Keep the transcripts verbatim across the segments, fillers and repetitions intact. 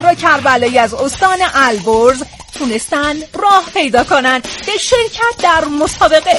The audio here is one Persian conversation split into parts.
صحرا کربلایی از استان البرز تونستن راه پیدا کنن به شرکت در مسابقه.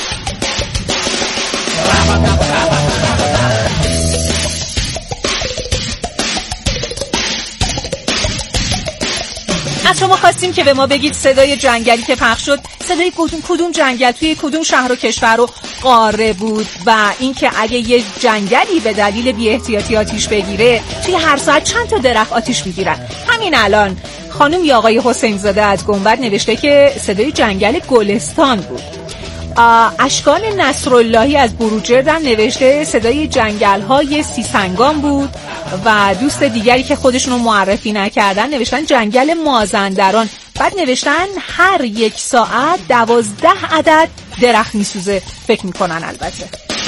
از شما خواستیم که به ما بگید صدای جنگلی که پخش شد صدای کدوم جنگل توی کدوم شهر و کشور و قاره بود و اینکه اگه یه جنگلی به دلیل بی احتیاطی آتیش بگیره توی هر ساعت چند تا درخت آتیش میگیرن. همین الان خانم یا آقای حسین زاده از گنبد نوشته که صدای جنگل گلستان بود. اشکان نصراللهی از بروجردم نوشته صدای جنگل‌های سیسنگان بود و دوست دیگری که خودشونو معرفی نکردن نوشتن جنگل مازندران. بعد نوشتن هر یک ساعت دوازده عدد درخت میسوزه، فکر میکنن البته.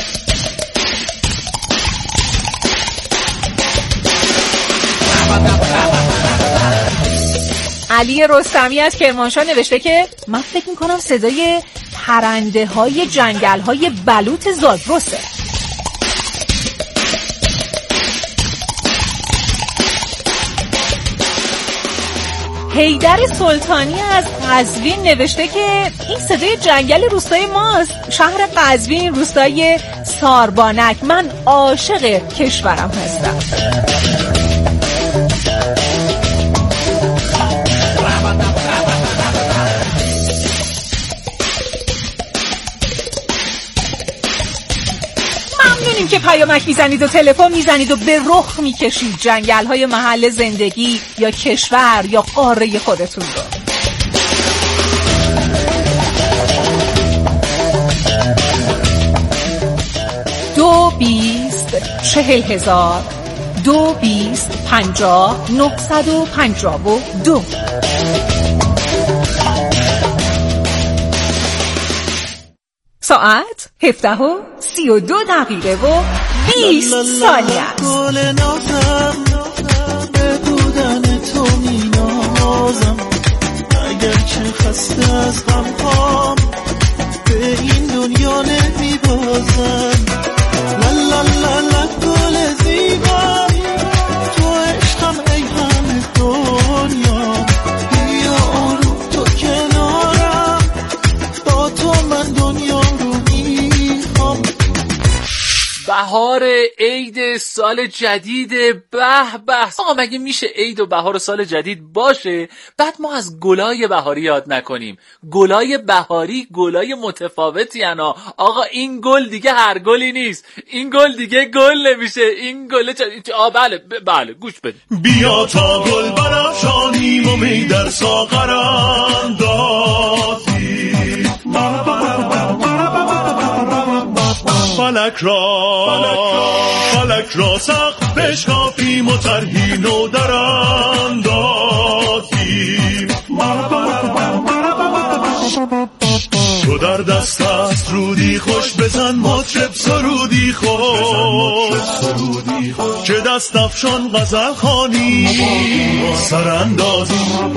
علی رستمی از کرمانشاه نوشته که من فکر میکنم صدای پرنده های جنگل های بلوط زاگرسه. حیدر سلطانی از قزوین نوشته که این صدای جنگل روستای ماست، شهر قزوین، روستای ساربانک. من عاشق کشورم هستم. ممنونیم که پیامک میزنید و تلفن میزنید و به رخ میکشید جنگل های محل زندگی یا کشور یا قاره خودتون رو. دو بیست چهل هزار دو بیست پنجاه نهصد و پنجاه و دو. ساعت هفده و سی و دو دقیقه و بیست ثانیه است. گل نازم به بودن تو می نازم، اگر چه خسته از غم هام به این دنیا نمی بازم. لا لا لا لا گل زیبا تو عشقم ای همه دنیا، بیا آروم تو کنارم، با تو من دنیا رو میخوام. بهار عید سال جدید، به به. آقا مگه میشه عید و بهار و سال جدید باشه بعد ما از گلای بهاری یاد نکنیم؟ گلای بهاری گلای متفاوتی انا. آقا این گل دیگه هر گلی نیست، این گل دیگه گل نمیشه، این گل چ... آ بله ب... بله گوش بدید. بیا تا گل برافشانیم و می در ساغر اندازیم، فلک را فلک را سقف بشکافیم و طرحی نو در اندازیم. تو در دست است رودی خوش، بزن مطرب سرودی خوش، چه دست افشان غزل خوانی سراندازی.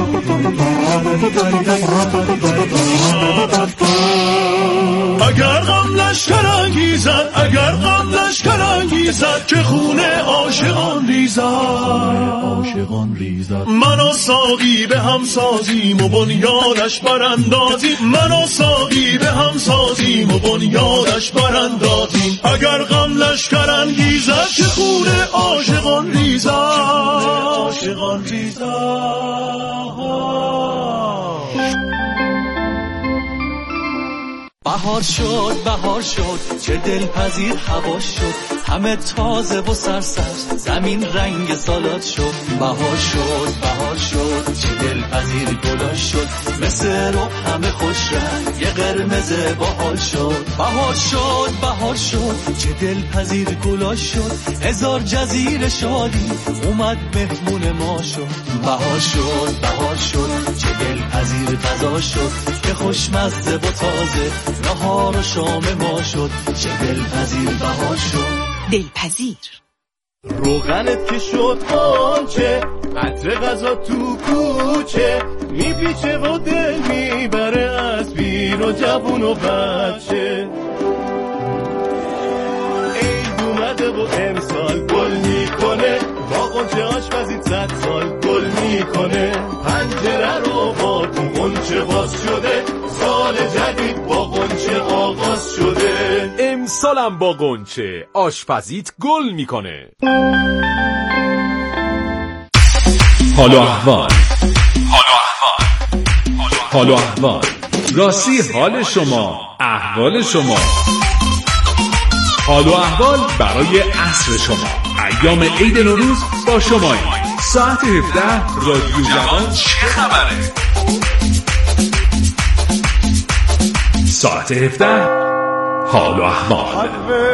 اگر غم لشکر انگیزد، اگر غم لشکر انگیزد، که خون عاشقان ریزد، عاشقان ریزد. من و ساقی به هم سازیم و بنیادش براندازیم، من و ساقی به هم سازیم و بنیادش براندازیم. اگر غم لشکر انگیزد، که خون عاشقان ریزد، عاشقان ریزد. بهار شد بهار شد چه دلپذیر هوا شد، همه تازه و سرسبز زمین رنگ سالاد شد. بهار شد بهار شد چه دلپذیر گلا شد، مثل رو همه خوش رنگ یه قرمز باحال شد. بهار شد بهار شد چه دلپذیر گلا شد، هزار جزیره شادی اومد مهمون ما شد. بهار شد بهار شد چه دلپذیر غذا شد، که خوشمزه و تازه نهار و شام ما شد. چه دلپذیر بهار شد. دلپذیر روغنت که شد آنچه، عطر غذا تو کوچه، میپیچه و دل میبره از پیر و جوون و بچه. عید اومده و امسال گل میکنه، با قنچه آشپزی صد سال گل میکنه. میکنه، پنجره رو با تو غنچه باز شده، سال جدید با غنچه آغاز شده. امسالم با غنچه آشپزیت گل میکنه. حال و احوال، حال و احوال، حال و احوال، راستی حال شما، احوال شما، حال و احوال برای عصر شما. ایام عید نوروز با شمایی. ساعت هفده رادیو جوان چه خبره؟ ساعت هفده حال و احوال.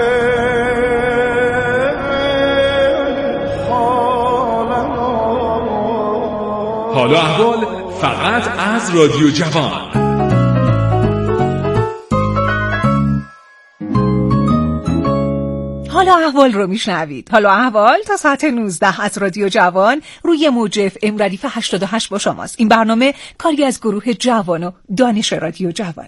حال و احوال فقط از رادیو جوان. حالا احوال رو میشنوید. حالا احوال تا ساعت نوزده از رادیو جوان روی موج اف ام ردیف هشتاد و هشت با شماست. این برنامه کاری از گروه جوان و دانش رادیو جوانه.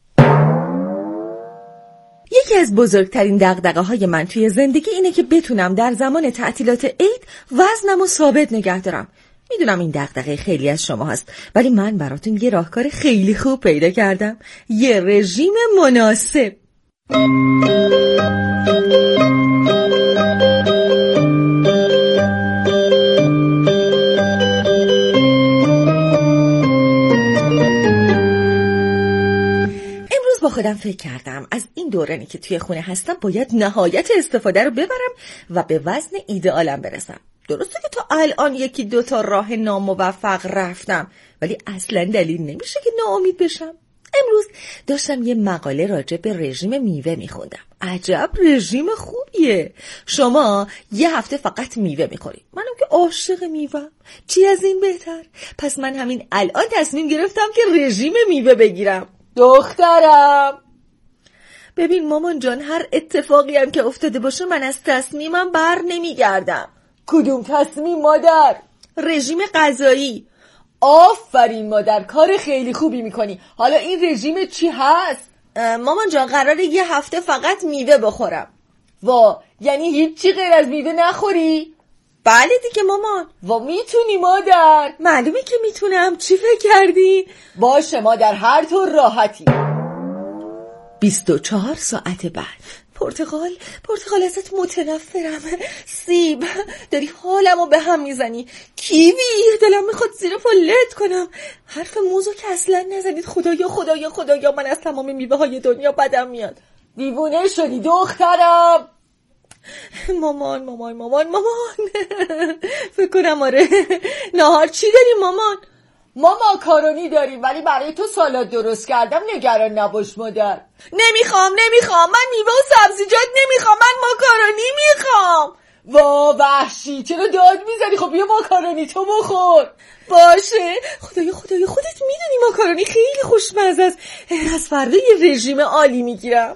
یکی از بزرگترین دغدغه‌های من توی زندگی اینه که بتونم در زمان تعطیلات عید وزنمو ثابت نگه دارم. میدونم این دغدغه خیلی از شما هست، ولی من براتون یه راهکار خیلی خوب پیدا کردم. یه رژیم مناسب. با خودم فکر کردم از این دورانی که توی خونه هستم باید نهایت استفاده رو ببرم و به وزن ایدئالم برسم. درسته که تا الان یکی دوتا راه ناموفق رفتم، ولی اصلا دلیل نمیشه که ناامید بشم. امروز داشتم یه مقاله راجع به رژیم میوه میخوندم. عجب رژیم خوبیه. شما یه هفته فقط میوه میخورید. منم که عاشق میوه‌ام. چی از این بهتر؟ پس من همین الان تصمیم گرفتم که رژیم میوه بگیرم. دخترم ببین مامان جان، هر اتفاقی هم که افتاده باشه من از تصمیمم بر نمیگردم. کدوم تصمیم مادر؟ رژیم غذایی. آفرین مادر، کار خیلی خوبی میکنی. حالا این رژیم چی هست؟ مامان جان قراره یه هفته فقط میوه بخورم. وا، یعنی هیچی غیر از میوه نخوری؟ بله دیگه مامان. وا میتونی مادر؟ معلومه که میتونم. چی فکر کردی؟ باشه مادر، هر طور راحتی. بیست و چهار ساعت بعد. پرتقال پرتقال ازت متنفرم. سیب داری حالمو به هم میزنی. کیوی دلم میخواد زیر پا لت کنم. حرف موزو که اصلا نزنید. خدایا خدایا خدایا من از تمام میوه های دنیا بدم میاد. دیوونه شدی دخترم. مامان مامان مامان مامان فکر کنم آره. نهار چی داری مامان؟ ما ماکارونی داریم، ولی برای تو سالاد درست کردم، نگران نباش مادر. نمیخوام نمیخوام من میوه و سبزیجات نمیخوام، من ماکارونی میخوام. وا وحشی، چرا داد میزنی؟ خب بیا ماکارونی تو بخور. باشه. خدایا خدایا خودت میدونی ماکارونی خیلی خوشمزه است. از فردا یه رژیم عالی میگیرم.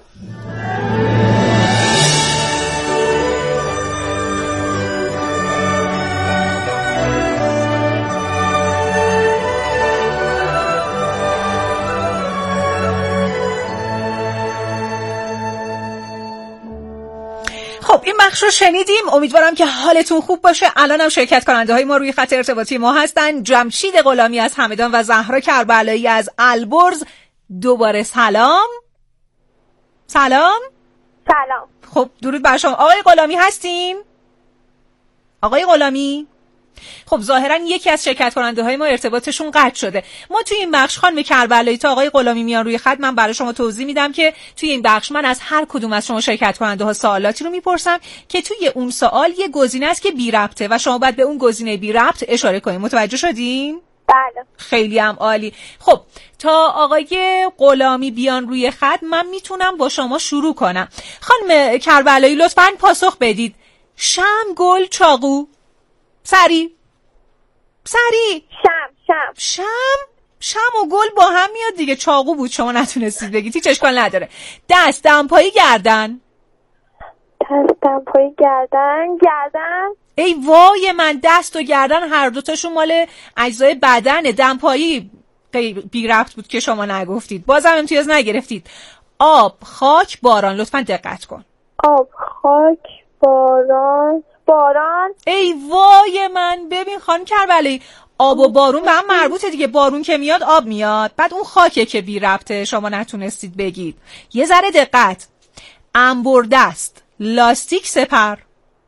خب این بخش رو شنیدیم. امیدوارم که حالتون خوب باشه. الانم شرکت کننده های ما روی خط ارتباطی ما هستن. جمشید غلامی از همدان و زهرا کربلایی از البرز. دوباره سلام. سلام. سلام. خب درود بر شما. آقای غلامی هستین؟ آقای غلامی؟ خب ظاهرا یکی از شرکت کننده های ما ارتباطشون قطع شده. ما توی این بخش خانم کربلایی تا آقای غلامی میان روی خط، من برای شما توضیح میدم که توی این بخش من از هر کدوم از شما شرکت کننده ها سوالاتی رو میپرسم که توی اون سوال یه گزینه است که بی ربطه و شما باید به اون گزینه بی ربط اشاره کنید. متوجه شدین؟ بله. خیلی هم عالی. خب تا آقای غلامی بیان روی خط من میتونم با شما شروع کنم. خانم کربلایی لطفاً پاسخ بدید. شم، گل، چاقو؟ سری سری شم شم شم شم و گل با هم میاد دیگه. چاقو بود شما نتونستید بگید. هیچ اشکال نداره. دست، دمپایی، گردن؟ دست، دمپایی، گردن. گردن. ای وای من، دست و گردن هر دوتاشون مال اجزای بدنه. دمپایی بی ربط بود که شما نگفتید. بازم امتیاز نگرفتید. آب، خاک، باران. لطفاً دقت کن. آب، خاک، باران. باران. ای وای من، ببین خانم کربلایی، آب و بارون به هم مربوطه دیگه، بارون که میاد آب میاد، بعد اون خاکه که بی ربطه شما نتونستید بگید. یه ذره دقت. انبردست، لاستیک، سپر.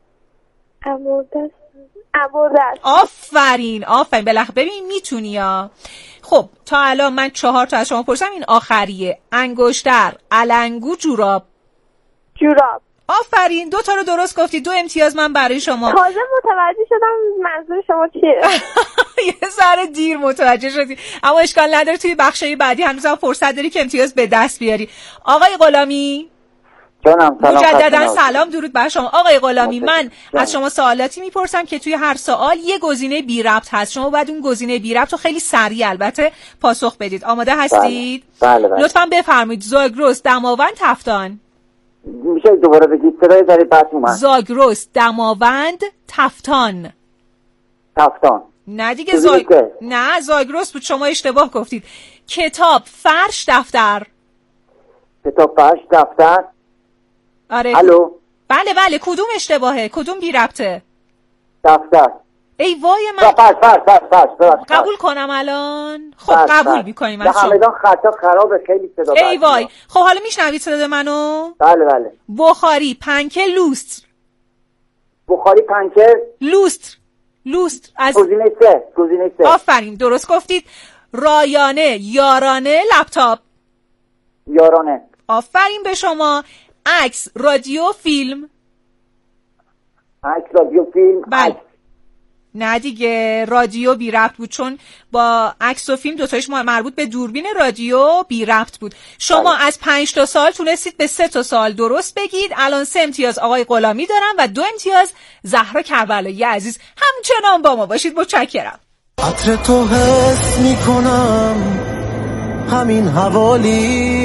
انبردست انبردست آفرین آفرین بلخ ببین میتونی یا. خب تا الان من چهار تا از شما پرسم، این آخریه. انگشتر، علنگو، جوراب. جوراب. آفرین، دو تا رو درست گفتی، دو امتیاز من برای شما. تازه متوجه شدم منظور شما چیه. یه ذره دیر متوجه شدی، اما اشکال نداره، توی بخشای بعدی هنوزم فرصت داری که امتیاز به دست بیاری. آقای غلامی جانم، سلام. مجددا سلام، درود بر شما. آقای غلامی، من جانم. از شما سوالاتی میپرسم که توی هر سوال یه گزینه بی ربط هست، شما باید اون گزینه بی ربط رو خیلی سریع البته پاسخ بدید. آماده هستید؟ بله بله. لطفاً بفرمایید. زاگرس، دماوند، تفتان. میشه دوباره بگید؟ صدای داری بس اومد. زاگرس، دماوند، تفتان. تفتان. نه دیگه زاگ... نه زاگرس بود، شما اشتباه گفتید. کتاب، فرش، دفتر. کتاب، فرش، دفتر. آره. الو. بله بله، کدوم اشتباهه؟ کدوم بی ربطه؟ دفتر. ای وای من. فرش فرش فرش فرش فرش. قبول کنم الان؟ خب قبول میکنیم از شما. همدان خطا خرابه، خیلی صدا. ای وای. خب حالا میشنوید صدا منو؟ بله بله. بخاری، پنکه، لوستر. بخاری، پنکه، لوستر. لوستر از گزینه سه. گزینه سه. آفرین درست گفتید. رایانه، یارانه، لپتاپ. یارانه. آفرین به شما. عکس، رادیو، فیلم. عکس، رادیو، فیلم. بله. نه دیگه، رادیو بی ربط بود، چون با عکس و فیلم دوتایش مربوط به دوربین، رادیو بی ربط بود. شما بله. از پنج تا سال تونستید به سه تا سال درست بگید. الان سه امتیاز آقای غلامی دارم و دو امتیاز زهرا کربلایی عزیز. همچنان با ما باشید، متشکرم. عطر تو حس میکنم همین حوالی،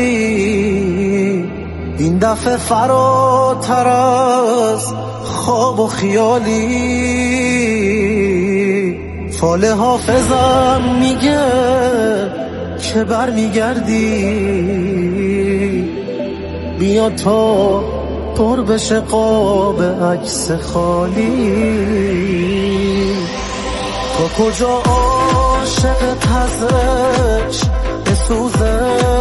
این دفعه فراتر از خواب و خیالی. فال حافظم میگه که بر میگردی، بیا تا پر بشه قاب عکس خالی. تا کجا عاشق تزش بسوزه،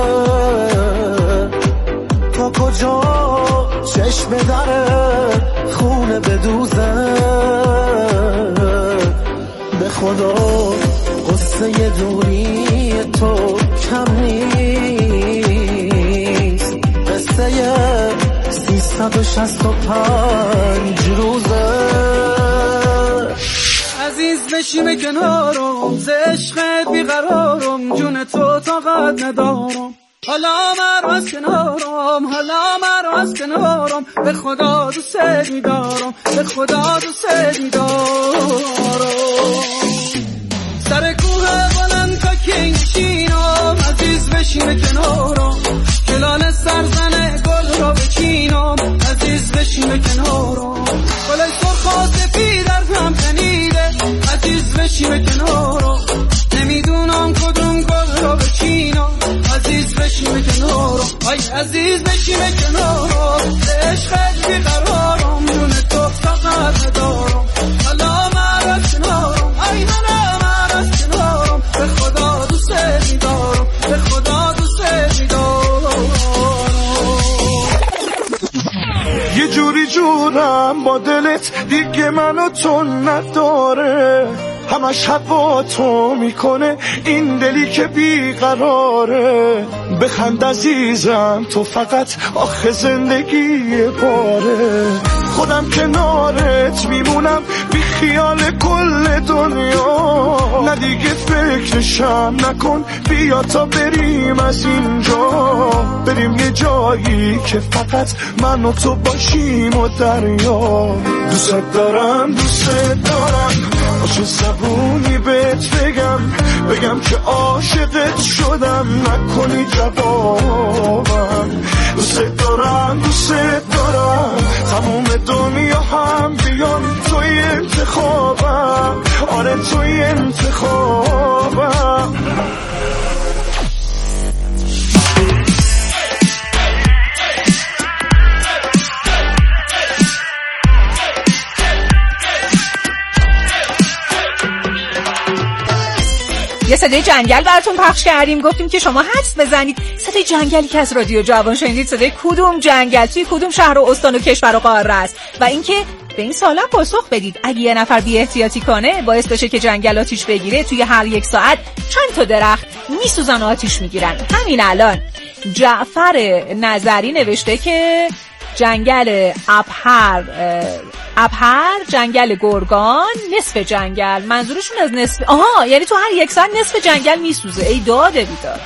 تا کجا چشم دره خونه بدوزه. به خدا قصه دوری تو کم نیست، قصه سیصد و شصت و پنج روزه. عزیز بشین کنارم، ز عشقت بیقرارم، جون تو طاقت ندارم. حالا مرا از کنارم، حالا مرا از کنارم، به خدا دوست می‌دارم، به خدا دوست می‌دارم. سر کوه بلند تا کنشینم، عزیز بشین کنارم، گلان سرزن گل را بچینم، عزیز بشین کنارم. گل سرخ و سفید در هم تنیده، عزیز بشین کنارم، نمیدونم کدوم گل را بچینم، عزیز بشین کنارم. آی عزیز بشین کنارم، عشقت بیقرارم، جون تو طاقت ندارم. حالا من از کنارم، آی حالا من از کنارم، به خدا دوست می‌دارم، به خدا دوست می‌دارم. یه جوری جورم با دلت دیگه منو تو نداره، همش هوا تو میکنه این دلی که بیقراره. بخند عزیزم تو فقط آخه زندگی باره، خودم کنارت میمونم بی خیال کل دنیا. نه دیگه فکرشم نکن، بیا تا بریم از اینجا، بریم یه جایی که فقط من و تو باشیم و دریا. دوست دارم دوست دارم، باشه زبونی بهت بگم، بگم که عاشقت شدم، نکنی جوابم. دوست دارم دوست دارم، تموم دنیا هم بیان توی انتخابم، آره توی انتخابم. یه صدای جنگل براتون پخش کردیم، گفتیم که شما حدس بزنید صدای جنگلی که از رادیو جوان شنیدید صدای کدوم جنگل توی کدوم شهر و استان و کشور و قاره است و اینکه به این سوالا پاسخ بدید. اگه یه نفر بی احتیاطی کنه باعث بشه که جنگل آتیش بگیره، توی هر یک ساعت چند تا درخت میسوزن و آتیش میگیرن. همین الان جعفر نظری نوشته که جنگل ابهر ابهر جنگل گرگان نصف جنگل. منظورشون از نصف، آها یعنی تو هر یک ساعت نصف جنگل میسوزه. ای داده بیدار.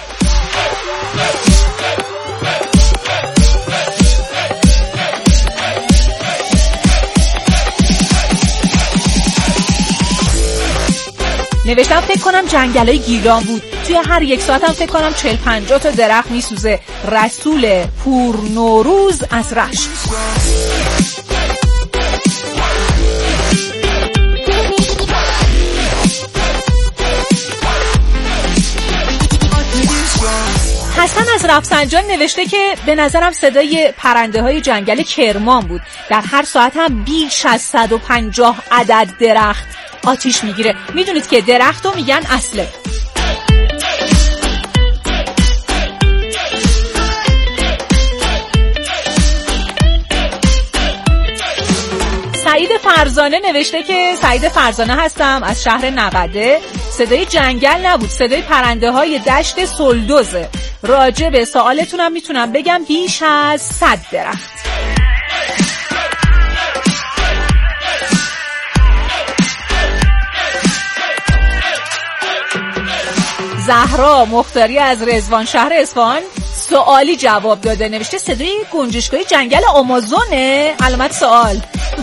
نوشتم فکر کنم جنگلای گیلان بود، توی هر یک ساعت هم فکر کنم چهل پنجاه تا درخت میسوزه. رسول پور نوروز از رشت. حسن از رفسنجان نوشته که به نظرم صدای پرنده های جنگل کرمان بود. در هر ساعت هم بیش از صد و پنجاه عدد درخت آتیش میگیره. میدونید که درخت رو میگن اصله. سعید فرزانه نوشته که سعید فرزانه هستم از شهر نقده. صدای جنگل نبود، صدای پرنده های دشت سلدوزه. راجع به سوالتونم میتونم بگم بیش از صد درخت. زهرا مختاری از رضوان شهر اصفهان سوالی جواب داده. نوشته صدای گنجشگاه جنگل آمازونه؟ علامت سوال.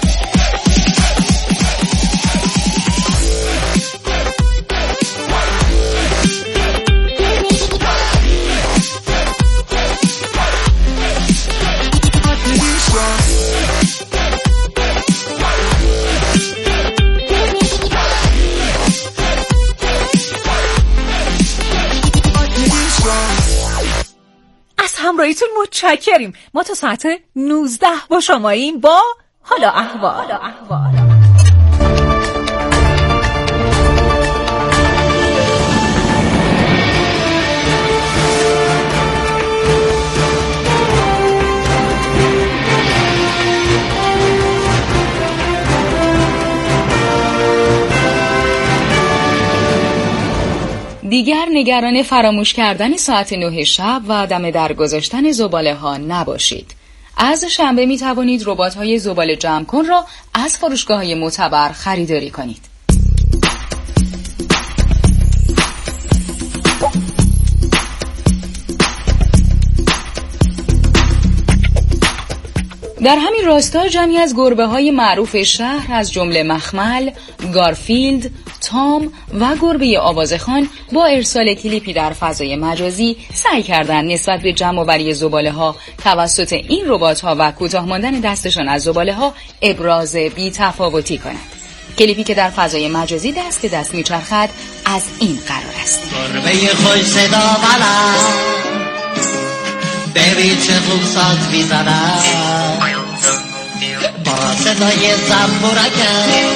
همراهیتون متشکریم. ما تا ساعت نوزده با شماییم با حالا احوال. دیگر نگران فراموش کردن ساعت نه شب و دم در گذاشتن زباله ها نباشید. از شنبه می توانید ربات های زباله جمع کن را از فروشگاه های معتبر خریداری کنید. در همین راستا جمعی از گربه های معروف شهر از جمله مخمل، گارفیلد، تام و گربه آوازخان با ارسال کلیپی در فضای مجازی سعی کردند نسبت به جمع آوری زباله ها توسط این ربات ها و کوتاه ماندن دستشان از زباله ها ابراز بی تفاوتی کنند. کلیپی که در فضای مجازی دست دست میچرخد از این قرار است: گربه خوش صدا بلند، ببین چه خوب ساز میزند، با صدای زنبورکه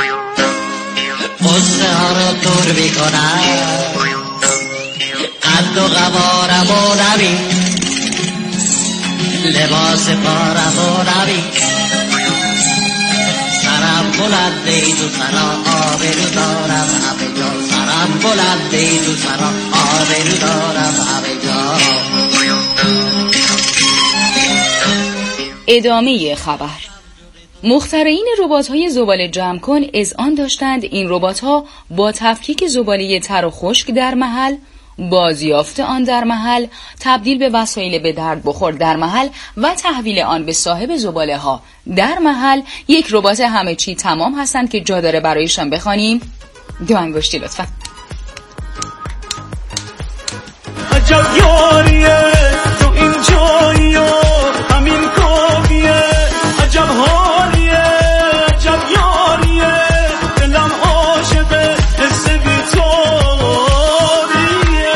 قصه ها رو دور میکنند، قد و قوارم و نبی، لباس پارم و نبی، سرم بلنده تو سرا آبرو دارم همه جا، سرم بلنده تو سرا آبرو دارم همه جا. ادامه خبر: مخترعین ربات‌های زباله جمع کن اذعان داشتند این ربات‌ها با تفکیک زباله تر و خشک در محل، بازیافت آن در محل، تبدیل به وسایل به درد بخور در محل و تحویل آن به صاحب زباله ها در محل یک ربات همه چی تمام هستند که جا داره برایشان بخوانیم. دو انگشتی لطفا. عجب یاریه تو این جایی و همین کافیه، عجب حالیه عجب یاریه، دلم عاشقه حس بی‌تاریه.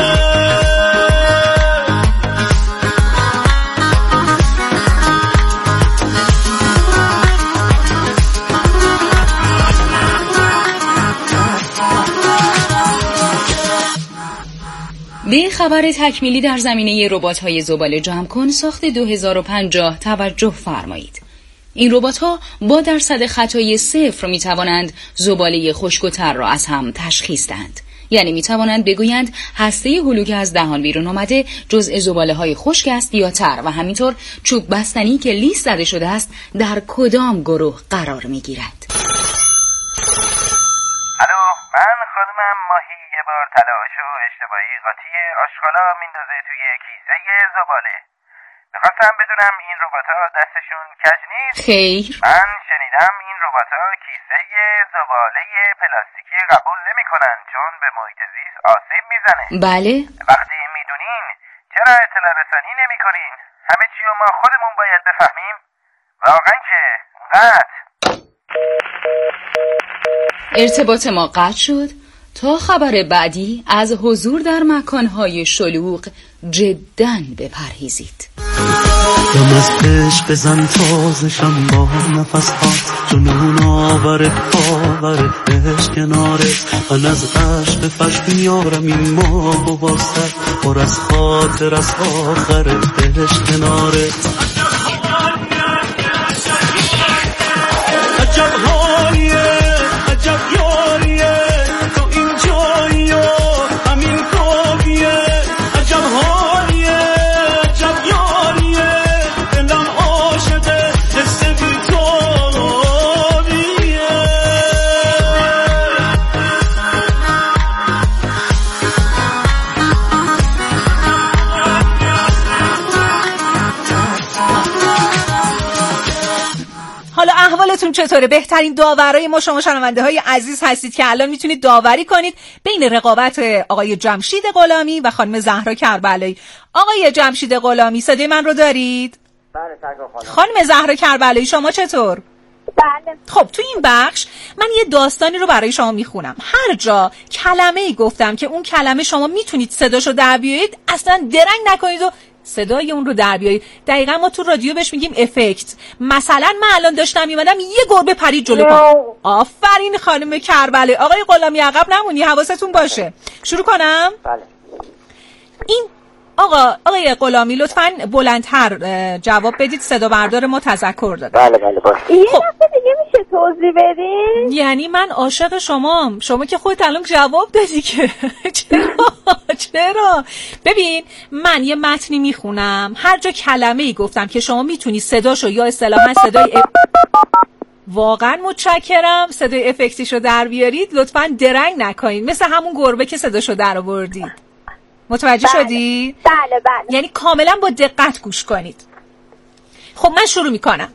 به خبر تکمیلی در زمینه ربات‌های زباله جمع کن ساخت دو هزار و پنجاه توجه فرمایید. این ربات‌ها با درصد خطای صفر می‌توانند زباله خشک و تر را از هم تشخیص دهند. یعنی می‌توانند بگویند هسته هلو که از دهان بیرون آمده جزء زباله‌های خشک است یا تر و همینطور چوب بستنی که لیست زده شده است در کدام گروه قرار می‌گیرد. الو، من خانمم ماهی یه بار تلاش و اشتباهی قاطی آشغالا میندازه توی کیسه زباله. میخواستم بدونم این ربات‌ها دستشون کج نیست؟ خیر. من شنیدم این ربات‌ها کیسه زباله پلاستیکی قبول نمی‌کنن چون به محیط زیست آسیب میزنه. بله. وقتی میدونین چرا اطلاع رسانی نمی‌کنین؟ همه چی رو ما خودمون باید بفهمیم؟ واقعا که قطع. ارتباط ما قطع شد. تا خبر بعدی از حضور در مکانهای شلوغ جداً بپرهیزید. دم از عشق بزن تازشم با نفس هات جنون آور پاور عشق کنارت من از عشق فش میارم این ماه و واسه پر از خاطر از آخر عشق کنارت عجب حالیه عجب یاریه تو این جایی و همین کافیه عجب حالیه عجب یاریه دلم عاشقه دست بیتاریه حالا احوالتون چطوره؟ بهترین داورای ما شما شنونده های عزیز هستید که الان میتونید داوری کنید بین رقابت آقای جمشید غلامی و خانم زهرا کربلایی. آقای جمشید غلامی صدای من رو دارید؟ بله سرکار خانم. خانم زهرا کربلایی شما چطور؟ بله. خب تو این بخش من یه داستانی رو برای شما میخونم. هر جا کلمه ای گفتم که اون کلمه شما میتونید صداشو در بیارید اصلا درنگ نکنید و صدای اون رو در بیارید. دقیقاً ما تو رادیو بهش میگیم افکت. مثلا من الان داشتم میمدم یه گربه پرید جلو پام. آفرین خانم کربلایی. آقای غلامی عقب نمونی، حواستون باشه. شروع کنم؟ بله. این آقا آقای غلامی لطفاً بلندتر جواب بدید، صدا بردار ما تذکر داده. بله بله باشه. یه دفعه دیگه میشه توضیح بدین؟ یعنی من عاشق شمام. شما که خودت الان جواب دادی که چرا چرا ببین من یه متنی میخونم، هر جا کلمه ای گفتم که شما میتونی صداشو یا اصطلاحاً صدای اف... واقعا متشکرم صدای افکتیشو در بیارید، لطفاً درنگ نکنید مثل همون گربه که صداشو در آوردید. متوجه بله. شدید؟ بله بله. یعنی کاملا با دقت گوش کنید. خب من شروع میکنم.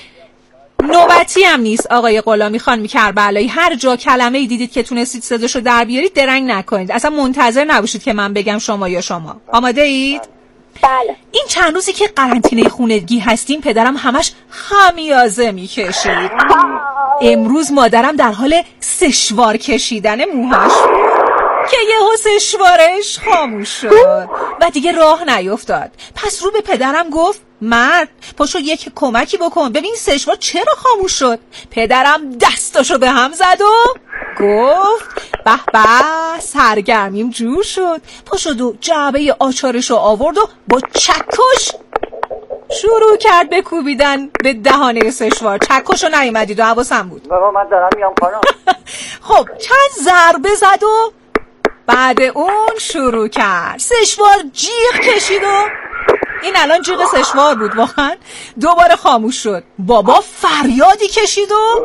نوبتی هم نیست آقای غلامی خانم کربلایی، هر جا کلمه ای دیدید که تونستید صداشو در بیارید درنگ نکنید، اصلا منتظر نباشید که من بگم شما یا شما. آماده اید؟ بله. این چند روزی که قرنطینه خونگی هستیم پدرم همش خمیازه میکشید. امروز مادرم در حال سشوار کشیدن موهاش که یهو سشوارش خاموش شد و دیگه راه نیفتاد. پس رو به پدرم گفت مرد پاشو یک کمکی بکن ببین سشوار چرا خاموش شد. پدرم دستاشو به هم زد و گفت به به سرگرمیم جور شد. پاشد و جعبه آچارشو آورد و با چکش شروع کرد به کوبیدن به دهانه سشوار. چکشو نیومدید و حواسم بود. بابا من دارم میام خانم. خب چند ضربه زد و بعد اون شروع کرد سشوار جیغ کشید و این الان جیغ سشوار بود واقعا. دوباره خاموش شد. بابا فریادی کشید و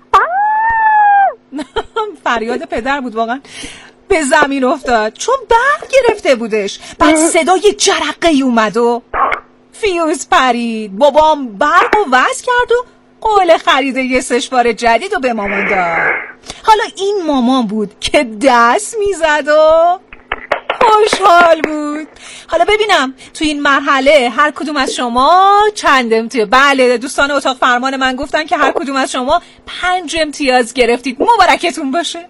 فریاد پدر بود واقعا. به زمین افتاد چون برق گرفته بودش. بعد صدای جرقه‌ای اومد و فیوز پرید. بابام برق رو وصل کرد و قول خرید یه سشوار جدید و به مامان داد. حالا این مامان بود که دست میزد و خوشحال بود. حالا ببینم تو این مرحله هر کدوم از شما چند امتیاز. بله دوستان اتاق فرمان من گفتن که هر کدوم از شما پنج امتیاز گرفتید. مبارکتون باشه.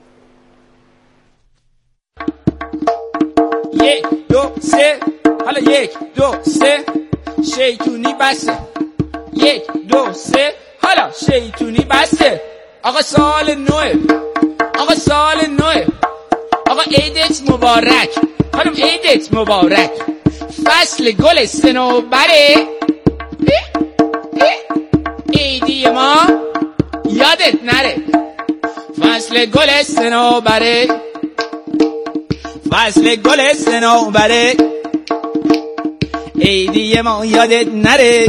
یک دو سه حالا یک دو سه شیطونی بسه. یک دو سه حالا شیطونی بسه. آقا سال نوه، آقا سال نوه، آقا عیدت مبارک. خانم عیدت مبارک. فصل گل صنوبره عیدی ما یادت نره. فصل گل صنوبره فصل گل صنوبره عیدی ما یادت نره.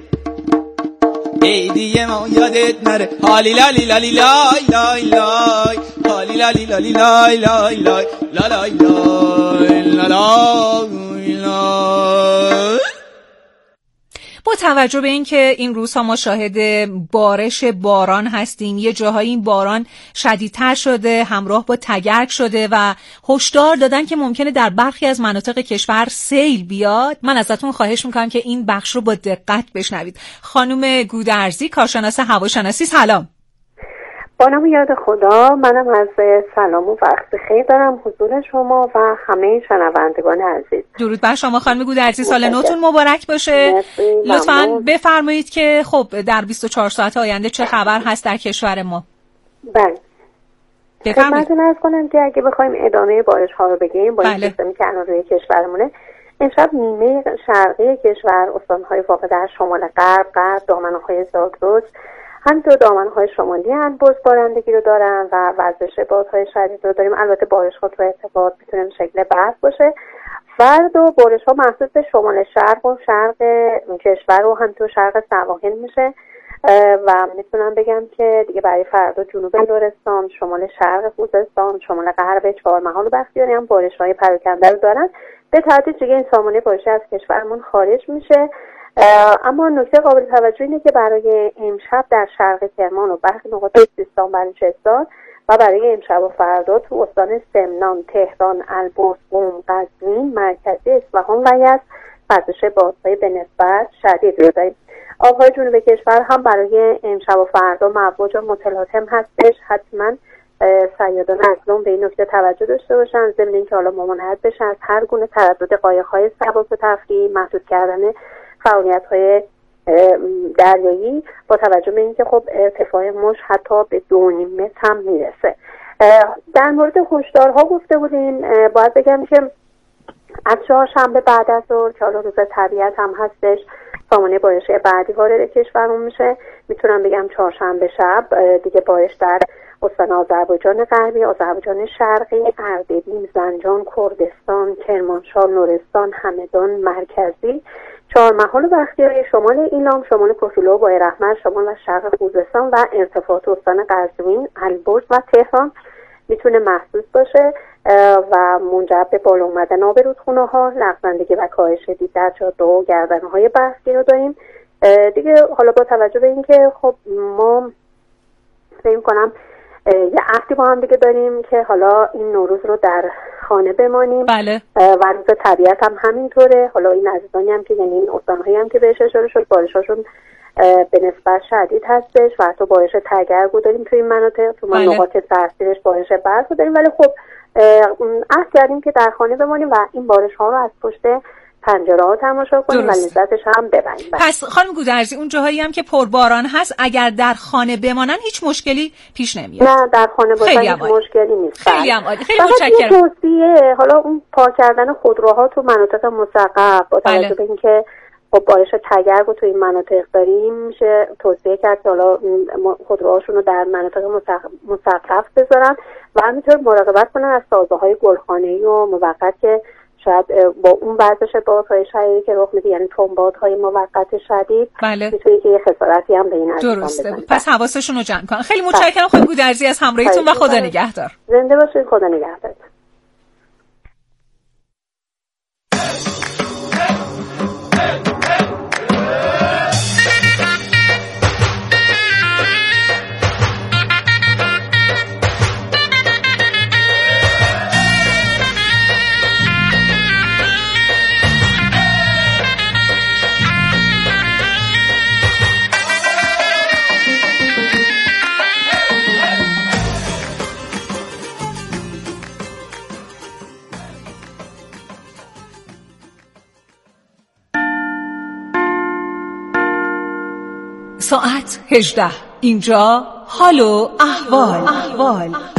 عیدی ما یادت نره. هالی لالی لالی لای لای لای هالی لالی لالی لای لای لای لا لای لای لا لای. با توجه به اینکه این روزها ما شاهد بارش باران هستیم، یه جاهایی این باران شدیدتر شده، همراه با تگرگ شده و هشدار دادن که ممکنه در برخی از مناطق کشور سیل بیاد. من ازتون خواهش میکنم که این بخش رو با دقت بشنوید. خانم گودرزی، کارشناس هواشناسی، سلام. با نام یاد خدا، منم از سلام و وقت بخیر دارم حضور شما و همه شنوندگان عزیز. درود بر شما خانم گودرزی، سال نوتون مبارک باشه. لطفاً بفرمایید که خب در بیست و چهار ساعت آینده چه خبر هست در کشور ما؟ بله. بفرمایید. خدمتتون عرض کنم که اگه بخوایم ادامه بارش ها رو بگیم با این بله. سیستمی که الان روی کشورمونه، امشب نیمه شرقی کشور، استان‌های واقع در شمال غرب، غرب، دامنه‌های زاگرس، همینطور دامنه‌های شمالی انبوز بارندگی رو دارن و وزش بادهای شدید رو داریم. البته بارش‌ها تو ارتفاعات میتونه به شکل برف باشه. فردا بارش‌ها محدود به شمال شرق و شرق کشور و همینطور شرق سواحل میشه و میتونم بگم که دیگه برای فردا جنوب لرستان، شمال شرق خوزستان، شمال غرب چهارمحال و بختیاری هم بارش‌های پراکنده رو دارن. به تدریج دیگه این سامانه بارشی از کشورمون خارج میشه. اما نکته قابل توجه اینه که برای امشب در شرق کرمان و برخی نقاط سیستان، بلوچستان و برای امشب و فردا تو استان سمنان، تهران، البرز، قم، قزوین، مرکزی، اصفهان و یزد وزش بادهای به نسبت شدید رو داریم. آبهای جنوب کشور هم برای امشب و فردا مواج و متلاطم هستش. حتما صیادان اقلیم به این نکته توجه داشته باشن، ضمن اینکه حالا ممانعت بشه از هر گونه تردد قایق‌های سبک و تفریحی، محدود کردن فعالیت‌های دریایی با توجه به اینکه خب ارتفاع موج حتی به دو نیم متر هم میرسه. در مورد هشدارها گفته بودیم، باید بگم که از چهارشنبه بعد از ظهر که حالا روز طبیعت هم هستش، سامانه بارشی بعدی وارد کشورمون میشه. میتونم بگم چهارشنبه شب دیگه بارش در استان آذربایجان غربی، آذربایجان شرقی، اردبیل، زنجان، کردستان، کرمانشاه، لرستان، همدان، مرکزی، چهارمحال و بختیاری، شمال ایلام، شمال کسولو و بایراحمر، شمال و شرق خوزستان و ارتفاعات استان قزوین، البرز و تهران میتونه محسوس باشه و منجر به بالا اومدن آب رودخونه ها، لغزندگی و کاهش دید در جاده و گردنه های برفی رو داریم. دیگه حالا با توجه به اینکه خب ما فکر کنم یه عهدی با هم دیگه داریم که حالا این نوروز رو در خانه بمانیم. بله. و روز طبیعت هم همینطوره. حالا این عزیزانی هم که یعنی این استان‌هایی هم که بهش اشاره شد بارشاشون به نسبت شدید هستش و حتی بارش تگرگو داریم توی این مناطق، تو بله. نقاط سرسیرش بارش برف داریم، ولی خب عهد کردیم که در خانه بمانیم و این بارش ها رو از پشت پنجره ها تماشا کنیم و لذتش هم ببریم. پس خانم گودرزی، اون جاهایی هم که پرباران هست اگر در خانه بمانن هیچ مشکلی پیش نمیاد؟ نه، در خانه باشن هیچ مشکلی نیست. خیلی هم عالی، خیلی متشکرم. توصیه حالا اون پاک کردن خودروها تو مناطق مصغر با توجه به اینکه خب بارش تگرگ رو تو این مناطق داریم، میشه توصیه کرد که حالا خودروهاشون رو در مناطق مصغر بذارن و همینطور مراقبت کنن از سازه‌های گلخانه‌ای و موقت که شاید با اون وزش بادهای شدیدی که رخ میده، یعنی تنبادهای موقت شدید، بله. میتونه که یه خسارتی هم به این عزیزان بزنه. پس حواسشون رو جمع کنن. خیلی متشکرم خانم گودرزی از همراهیتون و خدا نگهدار. زنده باشید، خدا نگهدار. ساعت هجده. اینجا حال و احوال. احوال.